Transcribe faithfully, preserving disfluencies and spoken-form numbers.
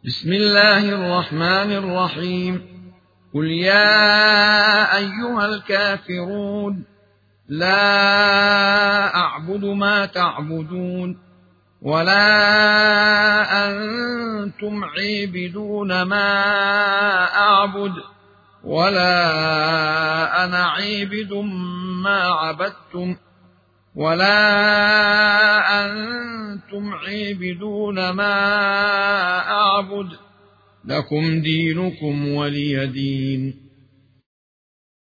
بسم الله الرحمن الرحيم. قل يا أيها الكافرون لا أعبد ما تعبدون ولا أنتم عابدون ما أعبد ولا أنا عابد ما عبدتم ولا أنتم عابدون ما أعبد لكم دينكم ولي دين.